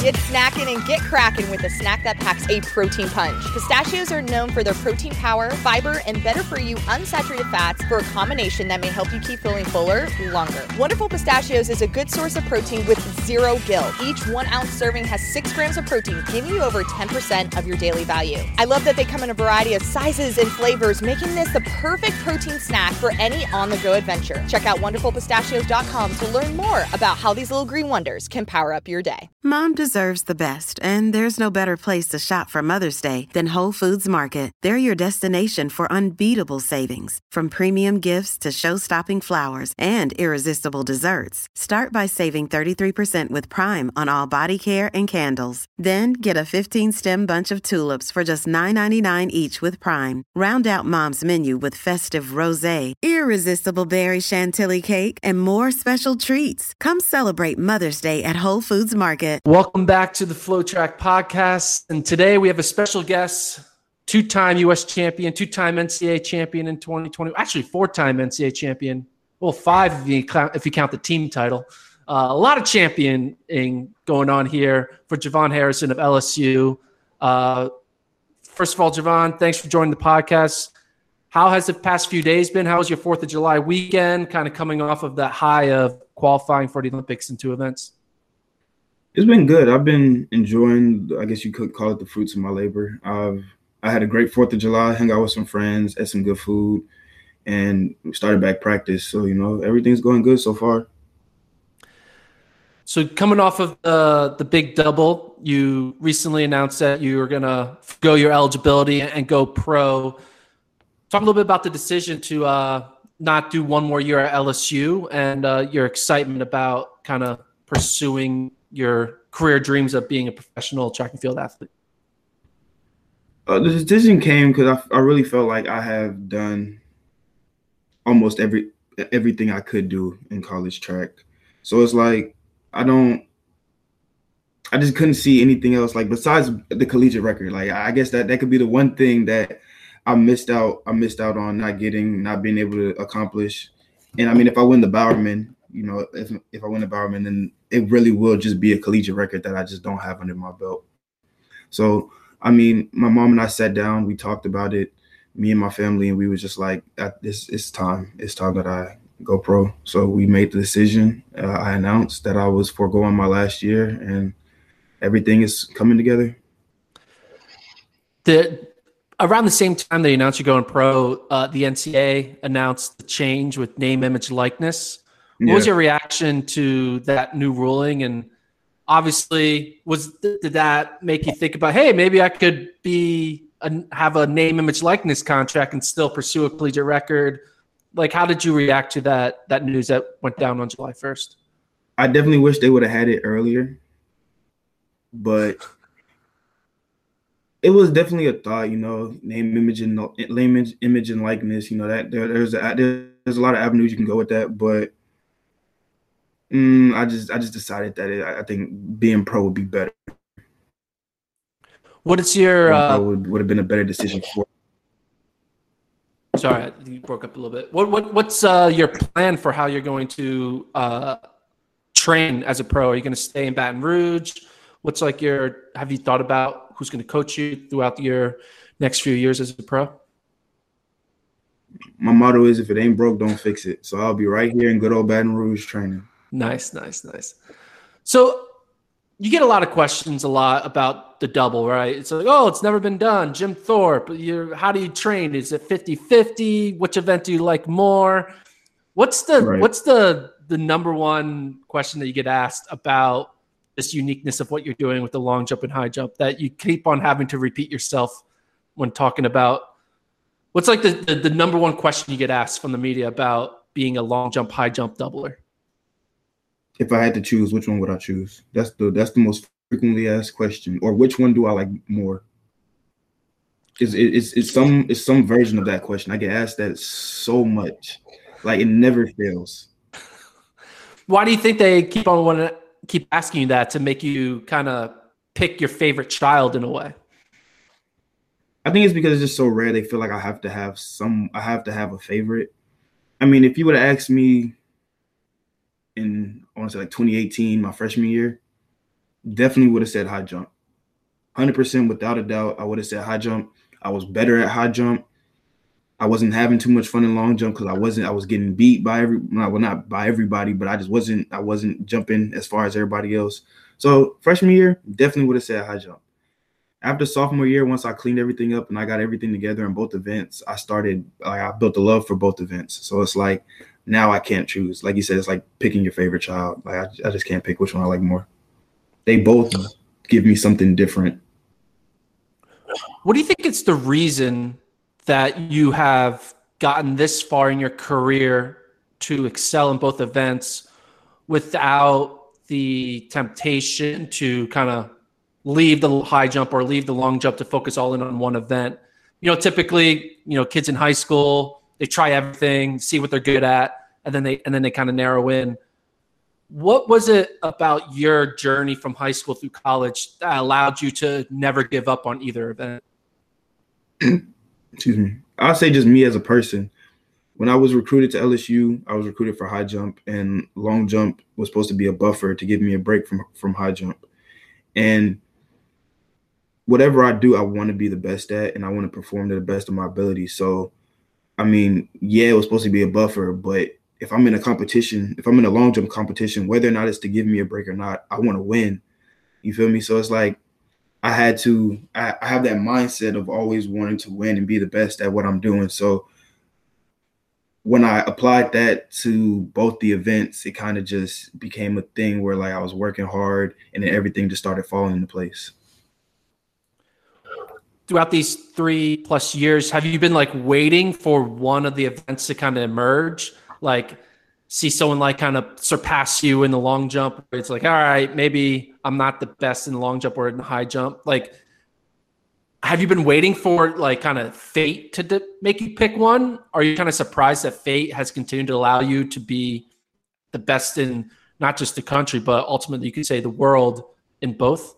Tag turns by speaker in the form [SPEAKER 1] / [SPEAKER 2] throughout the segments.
[SPEAKER 1] Get snacking and get cracking with a snack that packs a protein punch. Pistachios are known for their protein power, fiber, and better-for-you unsaturated fats for a combination that may help you keep feeling fuller longer. Wonderful Pistachios is a good source of protein with zero guilt. Each 1-ounce serving has 6 grams of protein, giving you over 10% of your daily value. I love that they come in a variety of sizes and flavors, making this the perfect protein snack for any on-the-go adventure. Check out wonderfulpistachios.com to learn more about how these little green wonders can power up your day.
[SPEAKER 2] Mom deserves the best, and there's no better place to shop for Mother's Day than Whole Foods Market. They're your destination for unbeatable savings, from premium gifts to show-stopping flowers and irresistible desserts. Start by saving 33% with Prime on all body care and candles. Then get a 15-stem bunch of tulips for just $9.99 each with Prime. Round out Mom's menu with festive rosé, irresistible berry chantilly cake, and more special treats. Come celebrate Mother's Day at Whole Foods Market.
[SPEAKER 3] Welcome back to the FloTrack podcast. And today we have a special guest, two-time U.S. champion, two-time NCAA champion in 2020. Actually, 4-time NCAA champion. Well, 5 if you count the team title. A lot of championing going on here for Javon Harrison of LSU. First of all, Javon, thanks for joining the podcast. How has the past few days been? How was your 4th of July weekend, kind of coming off of that high of qualifying for the Olympics in 2 events?
[SPEAKER 4] It's been good. I've been enjoying, I guess you could call it, the fruits of my labor. I had a great 4th of July, hung out with some friends, ate some good food, and started back practice. So, everything's going good so far.
[SPEAKER 3] So coming off of the big double, you recently announced that you were going to go your eligibility and go pro. Talk a little bit about the decision to not do one more year at LSU and your excitement about kind of pursuing your career dreams of being a professional track and field athlete.
[SPEAKER 4] The decision came because I really felt like I have done almost everything I could do in college track. So it's like I just couldn't see anything else like besides the collegiate record. Like I guess that could be the one thing that I missed out on not being able to accomplish. And I mean, if I win the Bowerman, if I win the Bowerman, then it really will just be a collegiate record that I just don't have under my belt. So, I mean, my mom and I sat down, we talked about it, me and my family, and we were just like, it's time that I go pro. So we made the decision. I announced that I was foregoing my last year, and everything is coming together.
[SPEAKER 3] Around the same time they announced you're going pro, the NCAA announced the change with name, image, likeness. What was your reaction to that new ruling? And obviously, did that make you think about, hey, maybe I could have a name, image, likeness contract and still pursue a collegiate record? Like, how did you react to that news that went down on July 1st?
[SPEAKER 4] I definitely wish they would have had it earlier, but it was definitely a thought, name, image, and likeness. That there's a lot of avenues you can go with that, but I just decided that I think being pro would be better.
[SPEAKER 3] What is your
[SPEAKER 4] would have been a better decision for?
[SPEAKER 3] Sorry, you broke up a little bit. What's your plan for how you're going to train as a pro? Are you going to stay in Baton Rouge? Have you thought about who's going to coach you throughout your next few years as a pro?
[SPEAKER 4] My motto is, if it ain't broke, don't fix it. So I'll be right here in good old Baton Rouge training.
[SPEAKER 3] Nice. So you get a lot of questions about the double, right? It's like, oh, it's never been done. Jim Thorpe, how do you train? Is it 50-50? Which event do you like more? What's the number one question that you get asked about this uniqueness of what you're doing with the long jump and high jump that you keep on having to repeat yourself when talking about? What's like the number one question you get asked from the media about being a long jump, high jump doubler?
[SPEAKER 4] If I had to choose, which one would I choose? That's the most frequently asked question. Or which one do I like more? It's some version of that question. I get asked that so much, like it never fails.
[SPEAKER 3] Why do you think they keep asking you that, to make you kind of pick your favorite child in a way?
[SPEAKER 4] I think it's because it's just so rare. They feel like I have to have a favorite. I mean, if you would have asked me in, I want to say like 2018, my freshman year, definitely would have said high jump. 100% without a doubt, I would have said high jump. I was better at high jump. I wasn't having too much fun in long jump because I was getting beat by not by everybody, but I wasn't jumping as far as everybody else. So freshman year, definitely would have said high jump. After sophomore year, once I cleaned everything up and I got everything together in both events, I built a love for both events. So it's like, now I can't choose. Like you said, it's like picking your favorite child. Like I just can't pick which one I like more. They both give me something different.
[SPEAKER 3] What do you think it's the reason that you have gotten this far in your career to excel in both events without the temptation to kind of leave the high jump or leave the long jump to focus all in on one event? You know, typically, you know, kids in high school, they try everything, see what they're good at, and then they kind of narrow in. What was it about your journey from high school through college that allowed you to never give up on either event?
[SPEAKER 4] Excuse me. I'll say just me as a person. When I was recruited to LSU, I was recruited for high jump, and long jump was supposed to be a buffer to give me a break from high jump. And whatever I do, I want to be the best at, and I want to perform to the best of my ability. So, I mean, yeah, it was supposed to be a buffer, but if I'm in a competition, if I'm in a long jump competition, whether or not it's to give me a break or not, I want to win. You feel me? So it's like I have that mindset of always wanting to win and be the best at what I'm doing. So when I applied that to both the events, it kind of just became a thing where like I was working hard and then everything just started falling into place.
[SPEAKER 3] Throughout these 3+ years, have you been like waiting for one of the events to kind of emerge? Like see someone like kind of surpass you in the long jump? It's like, all right, maybe I'm not the best in the long jump or in the high jump. Like, have you been waiting for like kind of fate to make you pick one? Are you kind of surprised that fate has continued to allow you to be the best in not just the country, but ultimately you could say the world in both?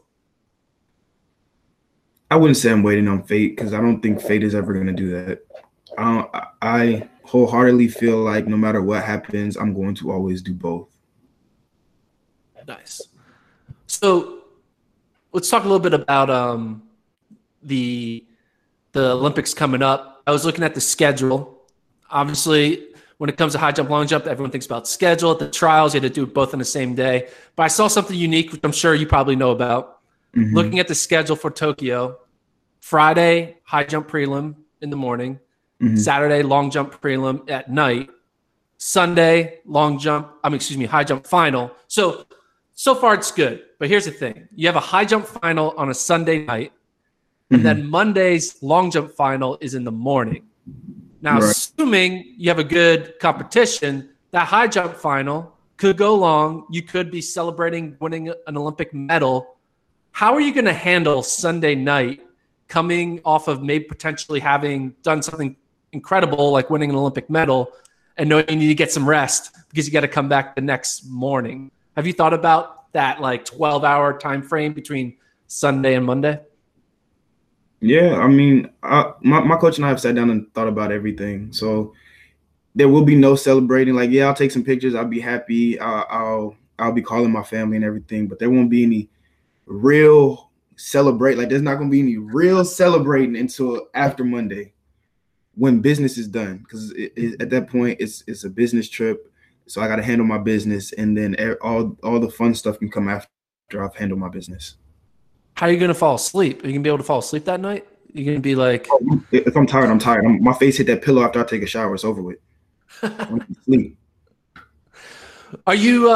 [SPEAKER 4] I wouldn't say I'm waiting on fate because I don't think fate is ever going to do that. I wholeheartedly feel like no matter what happens, I'm going to always do both.
[SPEAKER 3] Nice. So let's talk a little bit about the Olympics coming up. I was looking at the schedule. Obviously, when it comes to high jump, long jump, everyone thinks about schedule. At the trials, you had to do it both on the same day. But I saw something unique, which I'm sure you probably know about. Mm-hmm. Looking at the schedule for Tokyo, Friday, high jump prelim in the morning. Mm-hmm. Saturday, long jump prelim at night. Sunday, high jump final. So far it's good. But here's the thing. You have a high jump final on a Sunday night. And then Monday's long jump final is in the morning. Now, right. Assuming you have a good competition, that high jump final could go long. You could be celebrating winning an Olympic medal. How are you going to handle Sunday night coming off of maybe potentially having done something incredible like winning an Olympic medal and knowing you need to get some rest because you got to come back the next morning? Have you thought about that like 12-hour time frame between Sunday and Monday?
[SPEAKER 4] Yeah, I mean, my coach and I have sat down and thought about everything. So there will be no celebrating. Like, yeah, I'll take some pictures. I'll be happy. I'll be calling my family and everything. But there won't be any real celebrate. Like, there's not going to be any real celebrating until after Monday when business is done. Because at that point, it's a business trip. So I got to handle my business. And then all the fun stuff can come after I've handled my business.
[SPEAKER 3] How are you going to fall asleep? Are you going to be able to fall asleep that night? You're going to be like...
[SPEAKER 4] If I'm tired, I'm tired. My face hit that pillow after I take a shower. It's over with. I'm asleep.
[SPEAKER 3] Are you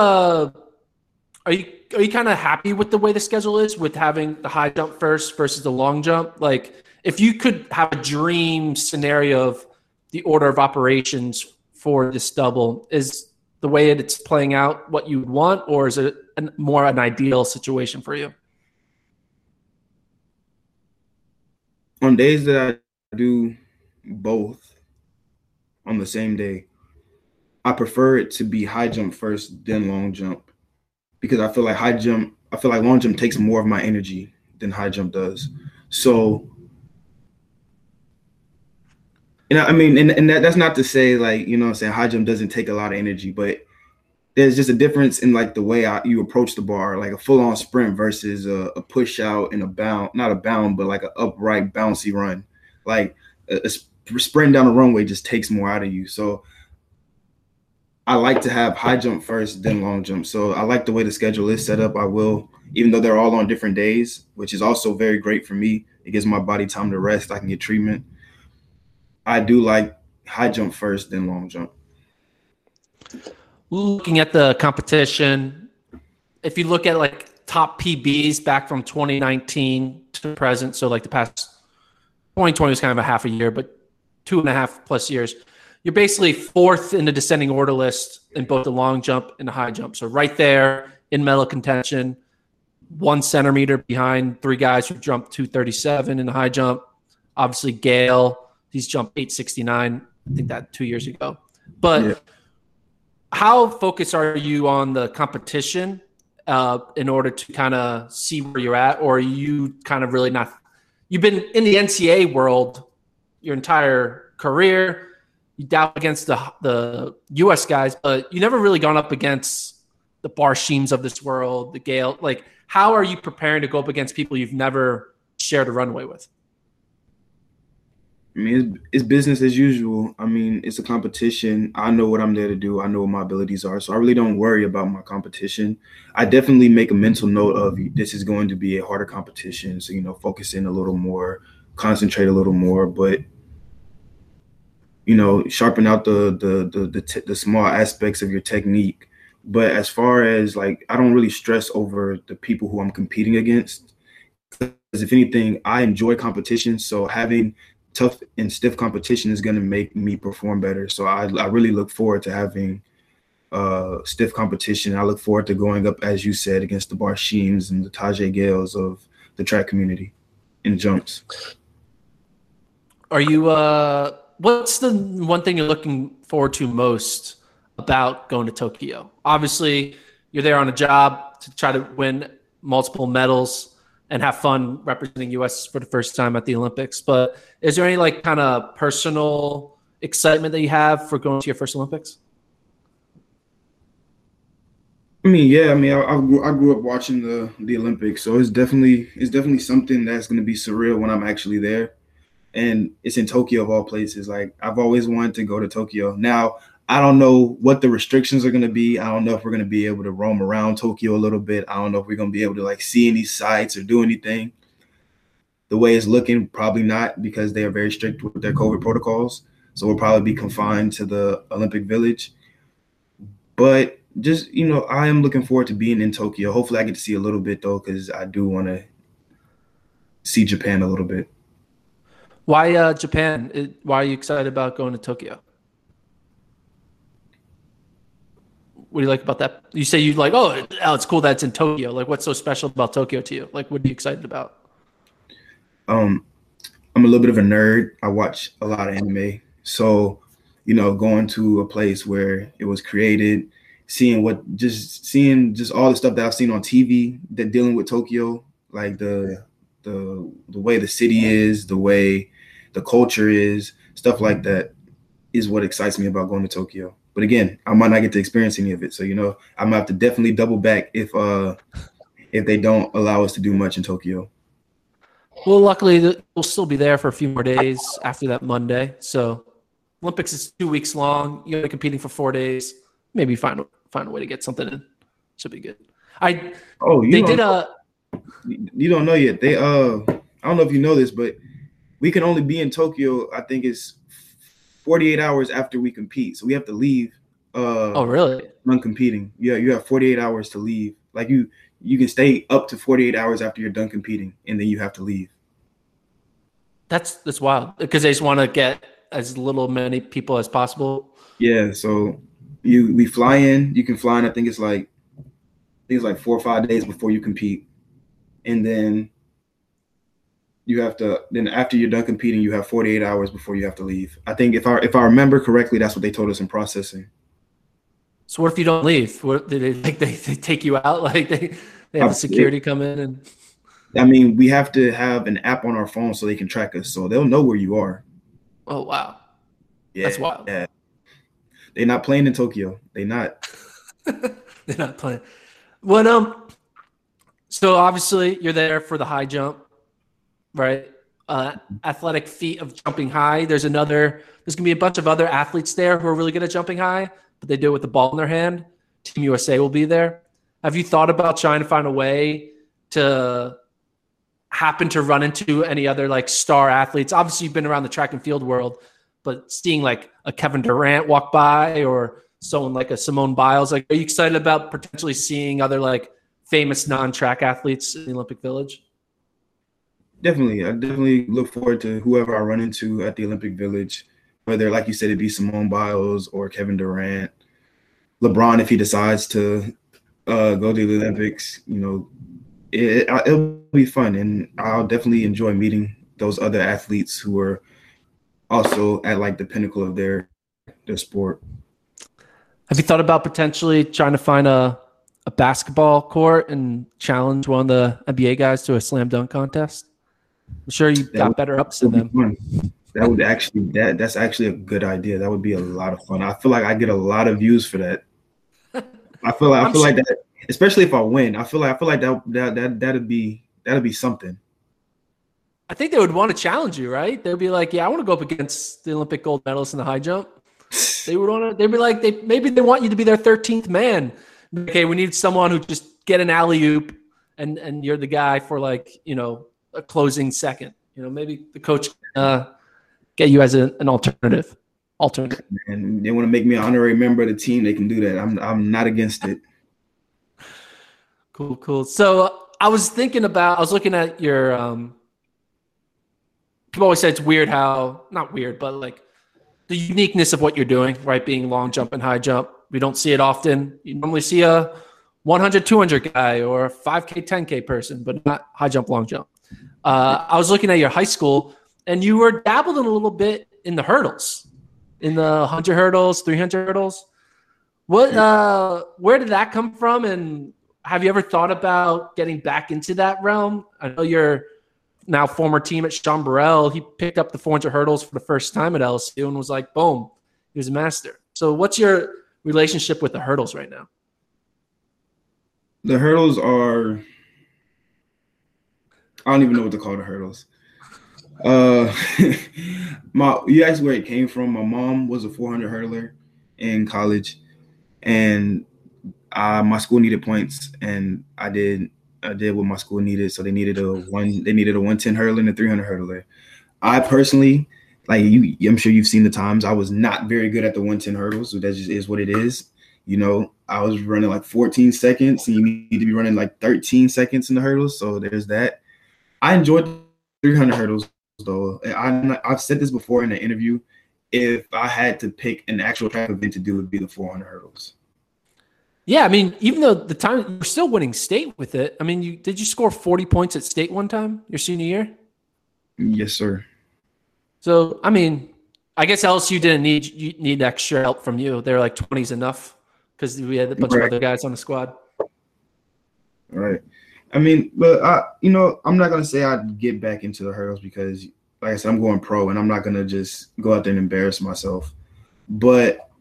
[SPEAKER 3] kind of happy with the way the schedule is with having the high jump first versus the long jump? Like, if you could have a dream scenario of the order of operations for this double, is the way it's playing out what you would want, or is it more an ideal situation for you?
[SPEAKER 4] On days that I do both on the same day, I prefer it to be high jump first, then long jump, because I feel like long jump takes more of my energy than high jump does. So, I mean, and that's not to say like, you know what I'm saying, high jump doesn't take a lot of energy, but there's just a difference in like the way you approach the bar, like a full on sprint versus a push out and a bound, not a bound, but like an upright bouncy run. Like a sprint down the runway just takes more out of you. So I like to have high jump first, then long jump. So I like the way the schedule is set up. I will, even though they're all on different days, which is also very great for me. It gives my body time to rest. I can get treatment. I do like high jump first, then long jump.
[SPEAKER 3] Looking at the competition, if you look at like top PBs back from 2019 to present, so like the past 2020 was kind of a half a year, but 2.5 plus years, you're basically fourth in the descending order list in both the long jump and the high jump. So right there in medal contention, 1 centimeter behind 3 guys who jumped 237 in the high jump. Obviously, Gale, he's jumped 869. I think that 2 years ago. But how focused are you on the competition in order to kind of see where you're at? Or are you kind of really not – you've been in the NCAA world your entire career. You dabble against the U.S. guys, but you never really gone up against the Barshims of this world, the Gale. Like, how are you preparing to go up against people you've never shared a runway with?
[SPEAKER 4] I mean, it's business as usual. I mean, it's a competition. I know what I'm there to do. I know what my abilities are. So I really don't worry about my competition. I definitely make a mental note of this is going to be a harder competition. So, focus in a little more, concentrate a little more, but, sharpen out the small aspects of your technique. But as far as like, I don't really stress over the people who I'm competing against. Because if anything, I enjoy competition. So having tough and stiff competition is going to make me perform better. So I really look forward to having stiff competition. I look forward to going up, as you said, against the Barshims and the Tajay Gales of the track community in jumps.
[SPEAKER 3] Are you what's the one thing you're looking forward to most about going to Tokyo? Obviously, you're there on a job to try to win multiple medals and have fun representing U.S. for the first time at the Olympics. But is there any like kind of personal excitement that you have for going to your first Olympics?
[SPEAKER 4] I grew up watching the Olympics, so it's definitely something that's going to be surreal when I'm actually there. And it's in Tokyo of all places. Like, I've always wanted to go to Tokyo. Now, I don't know what the restrictions are going to be. I don't know if we're going to be able to roam around Tokyo a little bit. I don't know if we're going to be able to like see any sites or do anything. The way it's looking, probably not, because they are very strict with their COVID protocols. So we'll probably be confined to the Olympic Village. But just, I am looking forward to being in Tokyo. Hopefully I get to see a little bit though, because I do want to see Japan a little bit.
[SPEAKER 3] Why Japan? Why are you excited about going to Tokyo? What do you like about that? You say you like, it's cool that it's in Tokyo. Like, what's so special about Tokyo to you? Like, what are you excited about?
[SPEAKER 4] I'm a little bit of a nerd. I watch a lot of anime. So, going to a place where it was created, seeing all the stuff that I've seen on TV that dealing with Tokyo, like the way the city is, the way the culture is, stuff like that is what excites me about going to Tokyo. But again, I might not get to experience any of it. So, I'm gonna have to definitely double back if they don't allow us to do much in Tokyo.
[SPEAKER 3] Well, luckily we'll still be there for a few more days after that Monday. So Olympics is 2 weeks long. You're competing for 4 days. Maybe find a way to get something in. Should be good. You
[SPEAKER 4] don't know yet. They I don't know if you know this, but we can only be in Tokyo, I think it's 48 hours after we compete. So we have to leave.
[SPEAKER 3] Oh, really?
[SPEAKER 4] Non-competing. Yeah, you have 48 hours to leave. Like you can stay up to 48 hours after you're done competing, and then you have to leave.
[SPEAKER 3] That's wild, because they just want to get as many people as possible.
[SPEAKER 4] Yeah, so we fly in. You can fly in. I think it's like 4 or 5 days before you compete, and then you have to. Then after you're done competing, you have 48 hours before you have to leave. I think if I remember correctly, that's what they told us in processing.
[SPEAKER 3] So what if you don't leave? What they take you out? Like they have security come in and.
[SPEAKER 4] I mean, we have to have an app on our phone so they can track us, so they'll know where you are.
[SPEAKER 3] Oh wow,
[SPEAKER 4] yeah,
[SPEAKER 3] that's wild.
[SPEAKER 4] Yeah, they're not playing in Tokyo. They're not.
[SPEAKER 3] They're not playing. What so obviously you're there for the high jump, right? Athletic feat of jumping high. There's gonna be a bunch of other athletes there who are really good at jumping high, but they do it with the ball in their hand. Team USA will be there. Have you thought about trying to find a way to happen to run into any other like star athletes? Obviously you've been around the track and field world, but seeing like a Kevin Durant walk by or someone like a Simone Biles, like, are you excited about potentially seeing other like famous non-track athletes in the Olympic Village?
[SPEAKER 4] Definitely. I definitely look forward to whoever I run into at the Olympic Village, whether, like you said, it be Simone Biles or Kevin Durant, LeBron, if he decides to go to the Olympics. It'll be fun, and I'll definitely enjoy meeting those other athletes who are also at like the pinnacle of their sport.
[SPEAKER 3] Have you thought about potentially trying to find a basketball court and challenge one of the NBA guys to a slam dunk contest? I'm sure you got better ups than them.
[SPEAKER 4] That's actually a good idea. That would be a lot of fun. I feel like I get a lot of views for that. I feel like that, especially if I win. I feel like that'd be something.
[SPEAKER 3] I think they would want to challenge you, right? They'd be like, "Yeah, I want to go up against the Olympic gold medalist in the high jump." They would want to. They'd be like, maybe they want you to be their 13th man. Okay, we need someone who just get an alley oop, and you're the guy for like a closing second. Maybe the coach get you as an alternative.
[SPEAKER 4] And they want to make me an honorary member of the team. They can do that. I'm not against it.
[SPEAKER 3] Cool. So I was looking at your. People always say it's weird how, not weird, but like the uniqueness of what you're doing, right? Being long jump and high jump. We don't see it often. You normally see a 100, 200 guy or a 5K, 10K person, but not high jump, long jump. I was looking at your high school, and you were dabbled in a little bit in the hurdles, in the 100 hurdles, 300 hurdles. Where did that come from? And have you ever thought about getting back into that realm? I know you're now former team at Sean Burrell. He picked up the 400 hurdles for the first time at LSU and was like, boom, he was a master. So what's your relationship with the hurdles right now?
[SPEAKER 4] The hurdles are, I don't even know what to call the hurdles. You asked where it came from. My mom was a 400 hurdler in college, and my school needed points, and I did what my school needed. So they needed a 110 hurdler and a 300 hurdler. I personally, I'm sure you've seen the times, I was not very good at the 110 hurdles. So that just is what it is. I was running like 14 seconds, and you need to be running like 13 seconds in the hurdles. So there's that. I enjoyed 300 hurdles though. I've said this before in an interview. If I had to pick an actual track event to do, it would be the 400 hurdles.
[SPEAKER 3] Yeah, I mean, even though the time you're still winning state with it. I mean, did you score 40 points at state one time your senior year?
[SPEAKER 4] Yes, sir.
[SPEAKER 3] So, I mean, I guess LSU didn't need extra help from you. They were like 20s enough because we had a bunch of other guys on the squad.
[SPEAKER 4] Right. I mean, but I'm not gonna say I'd get back into the hurdles because, like I said, I'm going pro, and I'm not gonna just go out there and embarrass myself. But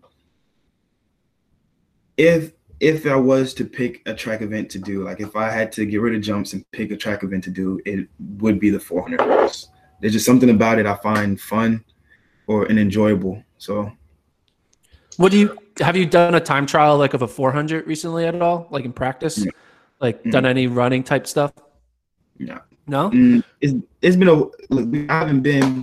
[SPEAKER 4] if I was to pick a track event to do, like if I had to get rid of jumps and pick a track event to do, it would be the 400 hurdles. There's just something about it I find fun and enjoyable. So,
[SPEAKER 3] have you done a time trial like of a 400 recently at all, like in practice?
[SPEAKER 4] Yeah.
[SPEAKER 3] Like done any running type stuff?
[SPEAKER 4] No.
[SPEAKER 3] No?
[SPEAKER 4] It's been I haven't been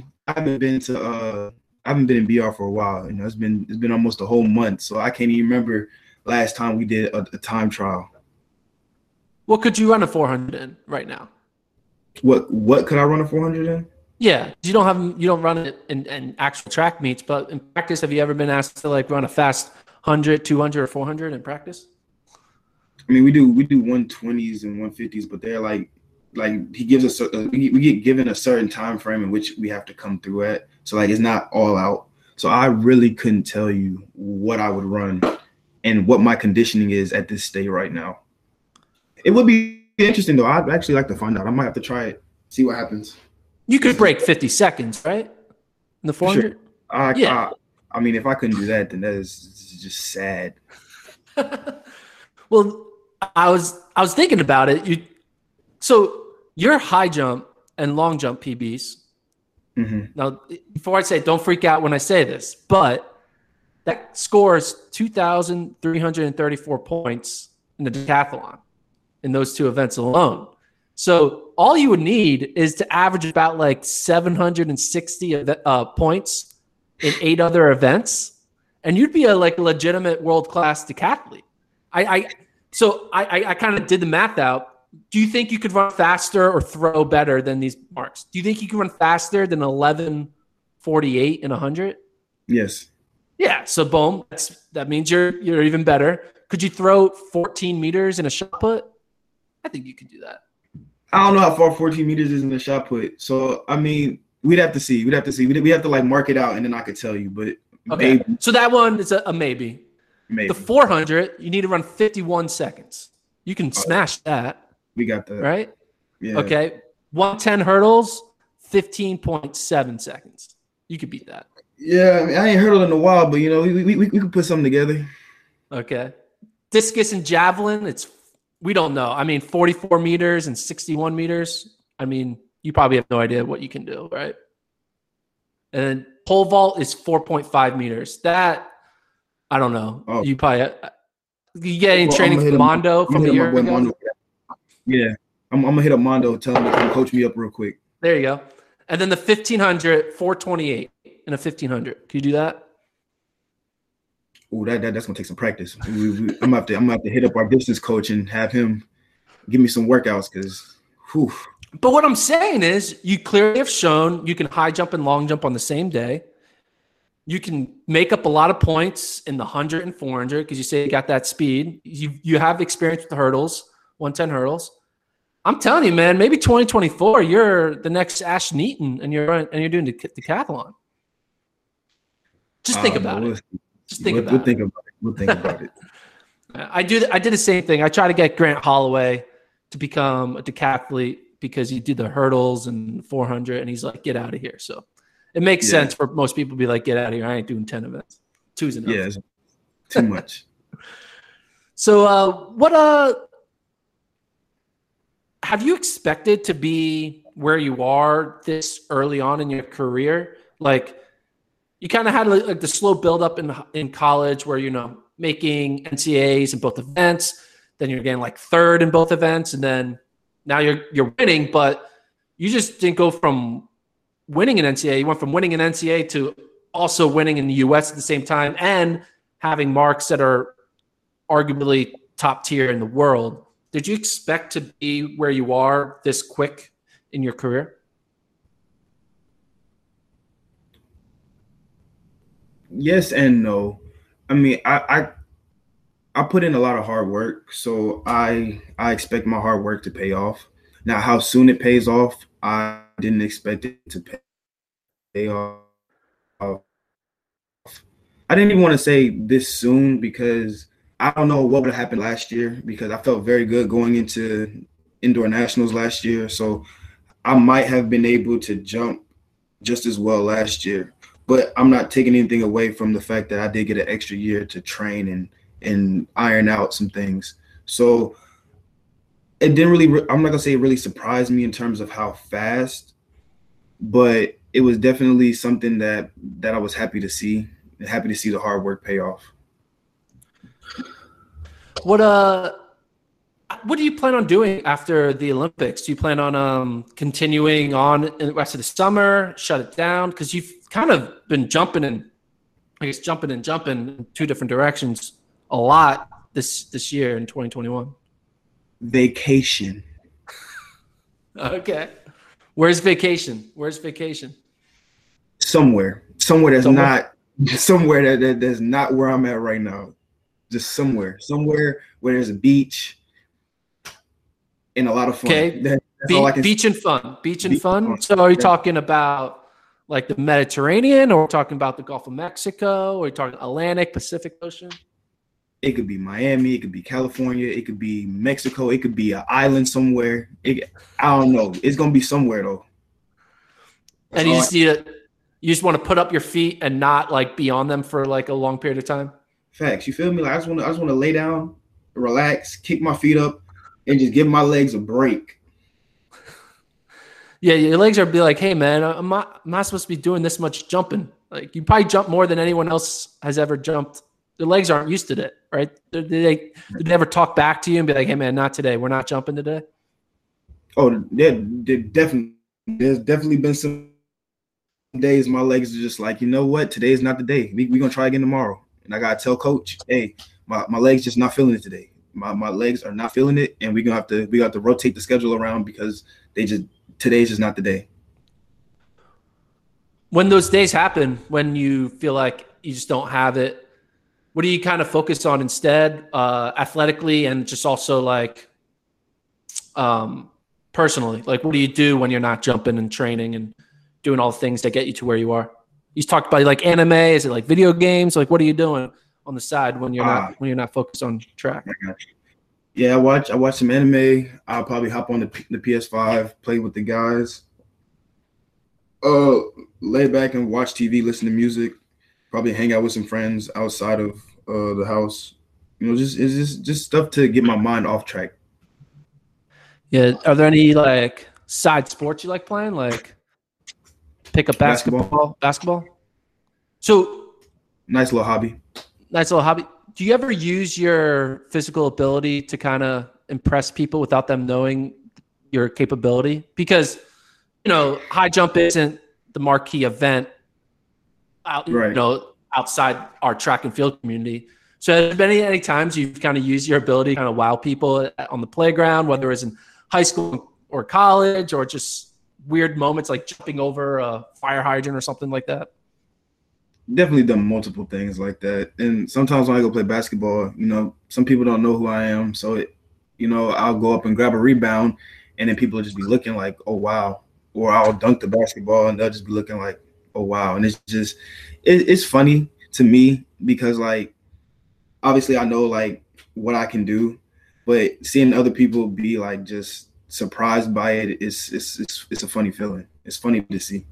[SPEAKER 4] in BR for a while. It's been almost a whole month, so I can't even remember last time we did a time trial.
[SPEAKER 3] What could you run a 400 in right now?
[SPEAKER 4] What could I run a 400 in?
[SPEAKER 3] Yeah, you don't run it in actual track meets, but in practice, have you ever been asked to like run a fast 100, 200, or 400 in practice?
[SPEAKER 4] I mean, we do 120s and 150s, but they're like he gives us we get given a certain time frame in which we have to come through at. So like it's not all out. So I really couldn't tell you what I would run and what my conditioning is at this state right now. It would be interesting though. I'd actually like to find out. I might have to try it, see what happens.
[SPEAKER 3] You could break 50 seconds, right? In the 400?
[SPEAKER 4] Sure. I mean, if I couldn't do that, then that is just sad.
[SPEAKER 3] Well, I was thinking about it. So your high jump and long jump PBs.
[SPEAKER 4] Mm-hmm.
[SPEAKER 3] Now, before I say, don't freak out when I say this, but that scores 2,334 points in the decathlon in those two events alone. So all you would need is to average about like 760 points in 8 other events, and you'd be a legitimate world-class decathlete. So I kind of did the math out. Do you think you could run faster or throw better than these marks? Do you think you could run faster than 11:48 in 100?
[SPEAKER 4] Yes.
[SPEAKER 3] Yeah. So boom, that means you're even better. Could you throw 14 meters in a shot put? I think you could do that.
[SPEAKER 4] I don't know how far 14 meters is in the shot put. So, I mean, we'd have to see. We'd have to like mark it out, and then I could tell you. But
[SPEAKER 3] okay.
[SPEAKER 4] maybe.
[SPEAKER 3] So that one is a maybe.
[SPEAKER 4] Maybe.
[SPEAKER 3] The 400, you need to run 51 seconds. You can smash that.
[SPEAKER 4] We got that.
[SPEAKER 3] Right?
[SPEAKER 4] Yeah.
[SPEAKER 3] Okay. 110 hurdles, 15.7 seconds. You could beat that.
[SPEAKER 4] Yeah, I mean, I ain't hurdled in a while, but, we could put something together.
[SPEAKER 3] Okay. Discus and javelin, we don't know. I mean, 44 meters and 61 meters. I mean, you probably have no idea what you can do, right? And then pole vault is 4.5 meters. That, I don't know.
[SPEAKER 4] Oh.
[SPEAKER 3] You probably you get any training from Mondo from a year ago?
[SPEAKER 4] Mondo. Yeah, I'm gonna hit up Mondo. Tell him to come coach me up real quick.
[SPEAKER 3] There you go. And then the 1500, 428 in a 1500. Can you do that?
[SPEAKER 4] Oh, that's gonna take some practice. I'm gonna have to hit up our distance coach and have him give me some workouts because.
[SPEAKER 3] But what I'm saying is, you clearly have shown you can high jump and long jump on the same day. You can make up a lot of points in the 100 and 400 because you say you got that speed. You have experience with the hurdles, 110 hurdles. I'm telling you, man, maybe 2024, you're the next Ash Neaton and you're doing the decathlon. Just think about it. Just think about it.
[SPEAKER 4] We'll think about it.
[SPEAKER 3] I did the same thing. I try to get Grant Holloway to become a decathlete because he did the hurdles and 400, and he's like, get out of here. So it makes sense for most people to be like, get out of here. I ain't doing 10 events. 2's enough.
[SPEAKER 4] Yeah, it's too much.
[SPEAKER 3] So have you expected to be where you are this early on in your career? Like, you kind of had like the slow build up in college where, making NCAAs in both events, then you're getting like third in both events, and then now you're winning, but you just didn't go from winning an NCAA. You went from winning an NCAA to also winning in the US at the same time and having marks that are arguably top tier in the world. Did you expect to be where you are this quick in your career?
[SPEAKER 4] Yes and no. I mean, I put in a lot of hard work, so I expect my hard work to pay off. Now, how soon it pays off, I didn't expect it to pay off. I didn't even want to say this soon because I don't know what would have happened last year because I felt very good going into indoor nationals last year. So I might have been able to jump just as well last year. But I'm not taking anything away from the fact that I did get an extra year to train and iron out some things. So it didn't really, I'm not going to say it really surprised me in terms of how fast, but it was definitely something that I was happy to see the hard work pay off.
[SPEAKER 3] What do you plan on doing after the Olympics? Do you plan on continuing on in the rest of the summer, shut it down? Because you've kind of been jumping in two different directions a lot this year in 2021.
[SPEAKER 4] Vacation.
[SPEAKER 3] Okay. Where's vacation? Somewhere that's not where I'm at right now. Just somewhere where there's a beach and a lot of fun. Okay. Beach and fun. So are you talking about like the Mediterranean, or talking about the Gulf of Mexico, or are you talking Atlantic, Pacific Ocean?
[SPEAKER 4] It could be Miami, it could be California, it could be Mexico, it could be an island somewhere. I don't know. It's gonna be somewhere though.
[SPEAKER 3] And you just want to put up your feet and not like be on them for like a long period of time.
[SPEAKER 4] Facts. You feel me? Like I just want to lay down relax, kick my feet up, and just give my legs a break.
[SPEAKER 3] Yeah, your legs are be like, hey man, I'm not supposed to be doing this much jumping. Like you probably jump more than anyone else has ever jumped. Their legs aren't used to it, right? Did they ever talk back to you and be like, hey man, not today. We're not jumping today?
[SPEAKER 4] Oh, yeah, definitely. There's definitely been some days my legs are just like, you know what? Today is not the day. We're going to try again tomorrow. And I got to tell coach, hey, my legs just not feeling it today. My legs are not feeling it, and we have to rotate the schedule around because today's just not the day.
[SPEAKER 3] When those days happen, when you feel like you just don't have it, what do you kind of focus on instead, athletically and just also like personally? Like, what do you do when you're not jumping and training and doing all the things that get you to where you are? You talked about like anime. Is it like video games? Like, what are you doing on the side when you're not focused on track?
[SPEAKER 4] Yeah, I watch some anime. I'll probably hop on the PS5, play with the guys. Lay back and watch TV, listen to music. Probably hang out with some friends outside of the house. You know, just stuff to get my mind off track.
[SPEAKER 3] Yeah. Are there any like side sports you like playing? Like pick up basketball? So
[SPEAKER 4] nice little hobby.
[SPEAKER 3] Do you ever use your physical ability to kind of impress people without them knowing your capability? Because, you know, high jump isn't the marquee event outside our track and field community. So has there been any times you've kind of used your ability to kind of wow people on the playground, whether it's in high school or college, or just weird moments like jumping over a fire hydrant or something like that?
[SPEAKER 4] Definitely done multiple things like that. And sometimes when I go play basketball, you know, some people don't know who I am. So, I'll go up and grab a rebound, and then people will just be looking like, oh, wow. Or I'll dunk the basketball, and they'll just be looking like, oh, wow. And it's just it's funny to me because, like, obviously I know, like, what I can do. But seeing other people be, like, just surprised by it, it's a funny feeling. It's funny to see.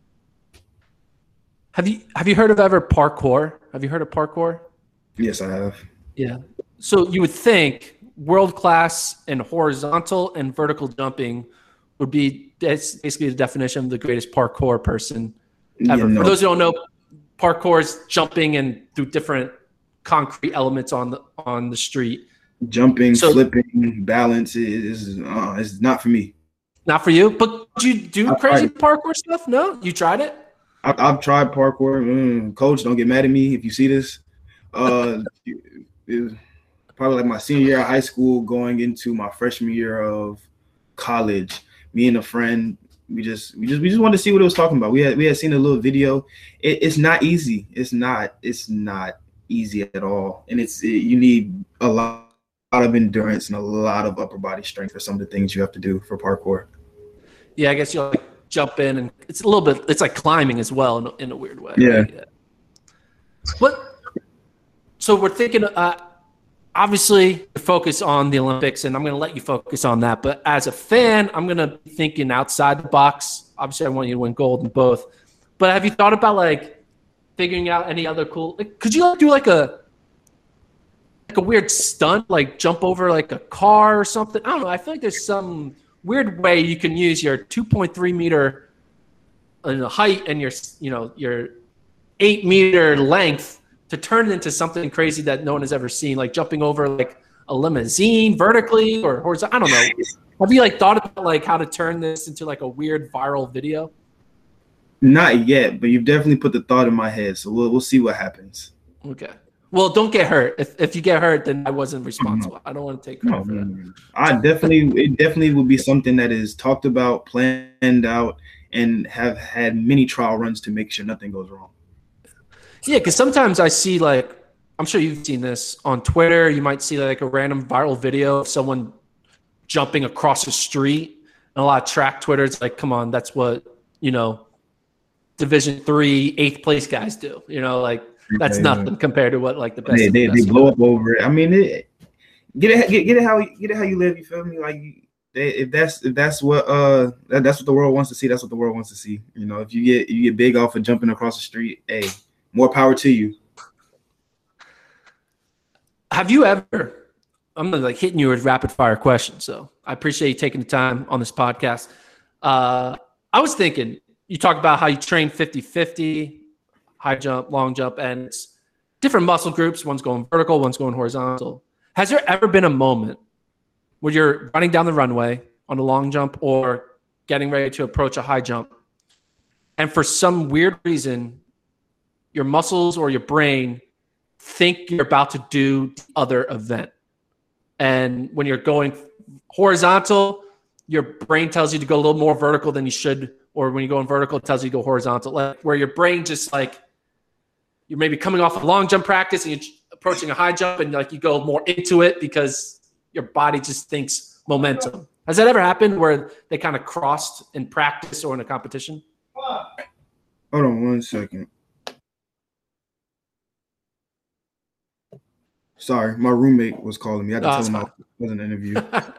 [SPEAKER 3] Have you heard of ever parkour? Have you heard of parkour?
[SPEAKER 4] Yes, I have.
[SPEAKER 3] Yeah. So you would think world class in horizontal and vertical jumping would be basically the definition of the greatest parkour person ever. Yeah, no. For those who don't know, parkour is jumping and through different concrete elements on the street.
[SPEAKER 4] Jumping, flipping, balance is not for me.
[SPEAKER 3] Not for you? But did you do crazy parkour stuff? No? You tried it?
[SPEAKER 4] I've tried parkour. Coach, don't get mad at me if you see this. It was probably like my senior year of high school going into my freshman year of college. Me and a friend, we just wanted to see what it was talking about. We had seen a little video. It's not easy. It's not easy at all. And you need a lot of endurance and a lot of upper body strength for some of the things you have to do for parkour.
[SPEAKER 3] Yeah, I guess you'll jump in, and it's a little bit, it's like climbing as well in a weird way.
[SPEAKER 4] Yeah.
[SPEAKER 3] Right? So we're thinking, obviously focus on the Olympics, and I'm going to let you focus on that. But as a fan, I'm going to be thinking outside the box. Obviously I want you to win gold in both, but have you thought about like figuring out any other cool, like, could you do like a weird stunt, like jump over like a car or something? I don't know. I feel like there's some weird way you can use your 2.3 meter height and your 8 meter length to turn it into something crazy that no one has ever seen, like jumping over like a limousine vertically or horizontal. I don't know. Have you like thought about like how to turn this into like a weird viral video?
[SPEAKER 4] Not yet, but you've definitely put the thought in my head. So we'll see what happens.
[SPEAKER 3] Okay. Well, don't get hurt. If you get hurt, then I wasn't responsible. I don't want to take credit for that.
[SPEAKER 4] It definitely will be something that is talked about, planned out, and have had many trial runs to make sure nothing goes wrong.
[SPEAKER 3] Yeah, because sometimes I see, like, I'm sure you've seen this on Twitter. You might see like a random viral video of someone jumping across the street. And a lot of track Twitter, it's like, come on, that's what, Division III, 8th place guys do. Like, that's nothing compared to what like the best.
[SPEAKER 4] They blow up over it. I mean, get it how you live. You feel me? Like if that's what the world wants to see. That's what the world wants to see. If you get big off of jumping across the street, hey, more power to you.
[SPEAKER 3] Have you ever I'm like hitting you with rapid fire questions. So I appreciate you taking the time on this podcast. I was thinking, you talked about how you train 50-50, high jump, long jump, and it's different muscle groups. One's going vertical, one's going horizontal. Has there ever been a moment where you're running down the runway on a long jump or getting ready to approach a high jump, and for some weird reason, your muscles or your brain think you're about to do the other event? And when you're going horizontal, your brain tells you to go a little more vertical than you should. Or when you go in vertical, it tells you to go horizontal. Like where your brain just like, you're maybe coming off a long jump practice and you're approaching a high jump and like you go more into it because your body just thinks momentum. Has that ever happened where they kind of crossed in practice or in a competition?
[SPEAKER 4] Hold on 1 second. Sorry, my roommate was calling me. I had to tell him I was in an interview.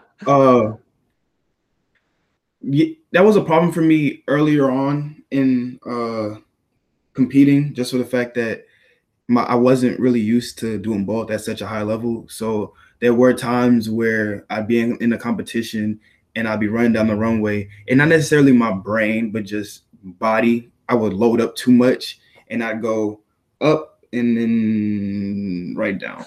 [SPEAKER 4] Yeah, that was a problem for me earlier on in competing, just for the fact that I wasn't really used to doing both at such a high level. So there were times where I'd be in a competition and I'd be running down the runway, and not necessarily my brain, but just body. I would load up too much and I'd go up and then right down.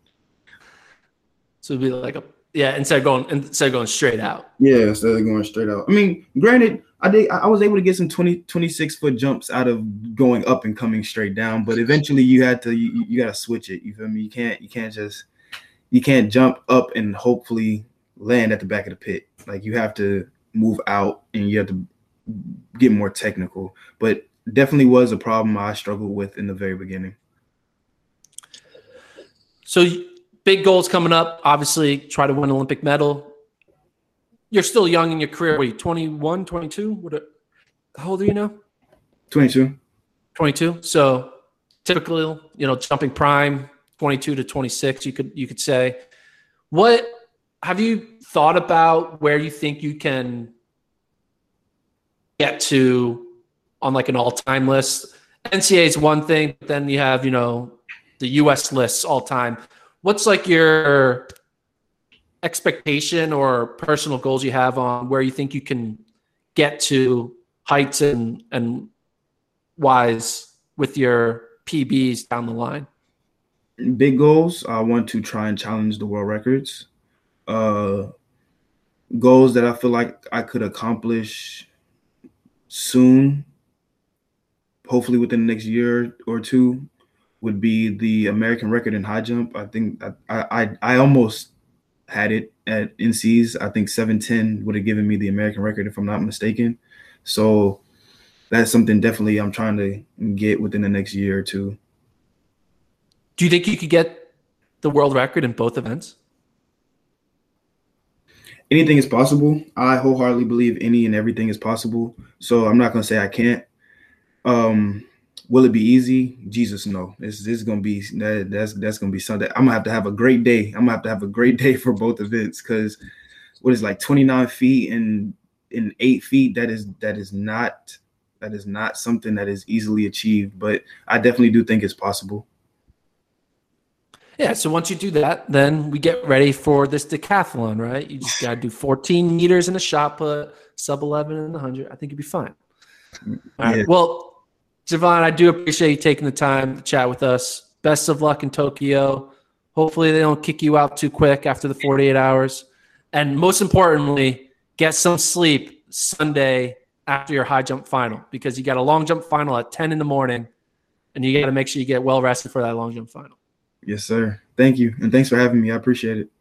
[SPEAKER 3] So it'd be like instead of going straight out.
[SPEAKER 4] Yeah, instead of going straight out. I mean, granted, I was able to get some 26 foot jumps out of going up and coming straight down, but eventually you got to switch it. You feel me? You can't jump up and hopefully land at the back of the pit. Like you have to move out and you have to get more technical. But definitely was a problem I struggled with in the very beginning.
[SPEAKER 3] So big goals coming up, obviously try to win an Olympic medal. You're still young in your career. What are you, 21, 22? How old are you now?
[SPEAKER 4] 22.
[SPEAKER 3] 22. So typically, jumping prime, 22 to 26, you could say. What have you thought about where you think you can get to on like an all-time list? NCAA is one thing, but then you have, the U.S. lists all time. What's like your expectation or personal goals you have on where you think you can get to heights and wise with your PBs down the line?
[SPEAKER 4] Big goals. I want to try and challenge the world records. Goals that I feel like I could accomplish soon, hopefully within the next year or two, would be the American record in high jump. I think I almost had it at NC's. I think 7:10 would have given me the American record if I'm not mistaken. So that's something definitely I'm trying to get within the next year or two.
[SPEAKER 3] Do you think you could get the world record in both events?
[SPEAKER 4] Anything is possible. I wholeheartedly believe any and everything is possible. So I'm not going to say I can't. Will it be easy? Jesus, no. This is going to be that's going to be something. I'm going to have a great day. I'm going to have a great day for both events because what is like 29 feet and 8 feet, that is not something that is easily achieved, but I definitely do think it's possible.
[SPEAKER 3] Yeah, so once you do that, then we get ready for this decathlon, right? You just got to do 14 meters in a shot put, sub 11 in the 100. I think you'll be fine. All right.
[SPEAKER 4] Yeah.
[SPEAKER 3] Well, Javon, I do appreciate you taking the time to chat with us. Best of luck in Tokyo. Hopefully they don't kick you out too quick after the 48 hours. And most importantly, get some sleep Sunday after your high jump final because you got a long jump final at 10 in the morning and you got to make sure you get well rested for that long jump final.
[SPEAKER 4] Yes, sir. Thank you. And thanks for having me. I appreciate it.